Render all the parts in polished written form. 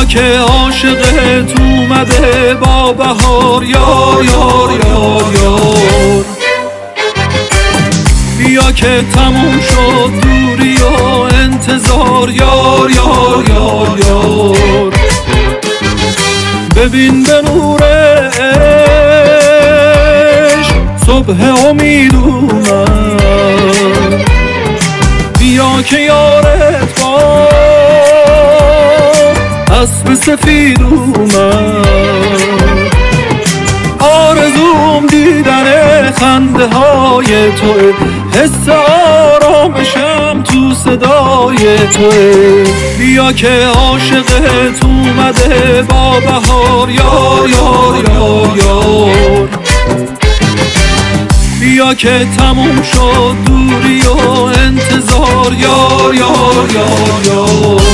بیا که عاشقت اومده با بهار یار یار یار یار. بیا که تموم شد دوری و انتظار یار یار یار یار. ببین به نورش صبح امید اومد. بیا که یارت با اسب سفید اومد. آرزوم دیدن خنده های توه، حس آرامشم تو صدای توه. بیا که عاشقت اومده با بهار یار یار یار یار. بیا که تموم شد دوری و انتظار یار یار یار یار.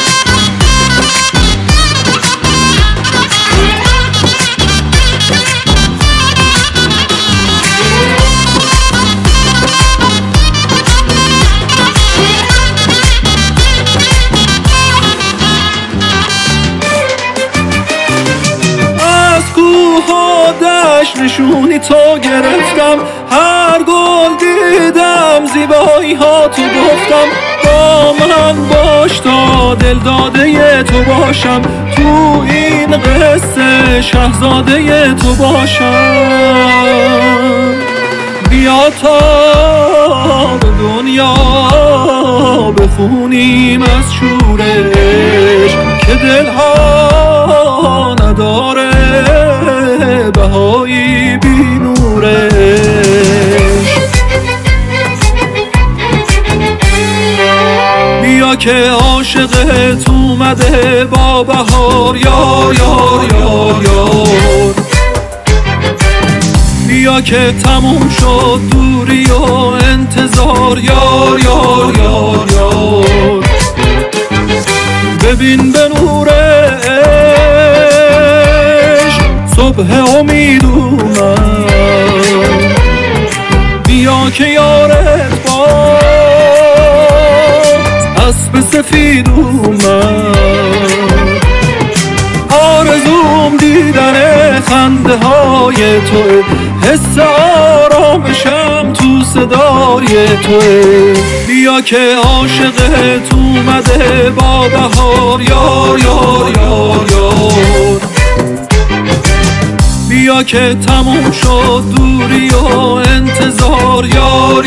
نشونی تو گرفتم، هر گل دیدم زیبایی ها تو گفتم. با من باش تا دل داده تو باشم، تو این قصه شهزاده تو باشم. بیا تا به دنیا بخونیم از شور عشق که دلها نداره بهایی بی نورش. بیا که عاشقت اومده با بهار یار یار یار یار. بیا که تموم شد دوری و انتظار یار یار یار یار. ببین به نورش صبح امید اومد. بیا که یارت با اسب سفید اومد. آرزوم دیدن خنده های توه، حس آرامشم تو صدای توه. بیا که عاشقت اومده با بهار یار یار یار یار. بیا که تموم شد دوری و انتظار یار